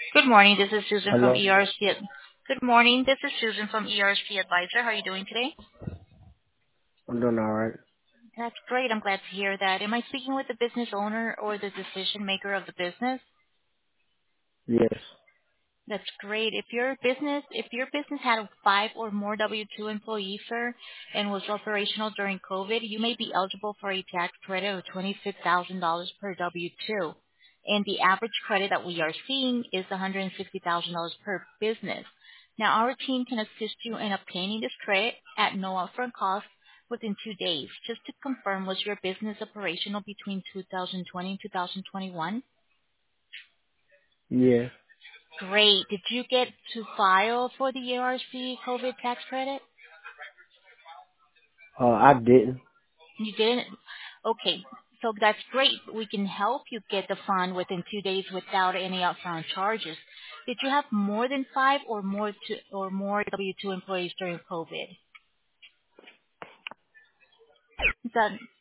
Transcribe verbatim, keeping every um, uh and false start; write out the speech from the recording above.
Good morning. This is Susan from Hello. E R C. Good morning. This is Susan from E R C Advisor. How are you doing today? I'm doing all right. That's great. I'm glad to hear that. Am I speaking with the business owner or the decision maker of the business? Yes. That's great. If your business, if your business had five or more W two employees, sir, and was operational during COVID, you may be eligible for a tax credit of twenty-six thousand dollars per W two. And the average credit that we are seeing is one hundred sixty thousand dollars per business. Now, our team can assist you in obtaining this credit at no upfront cost within two days. Just to confirm, was your business operational between two thousand twenty and two thousand twenty-one? Yes. Great. Did you get to file for the A R C COVID tax credit? Uh, I didn't. You didn't? Okay. So that's great. We can help you get the fund within two days without any upfront charges. Did you have more than five or more to, or more W two employees during COVID? Is that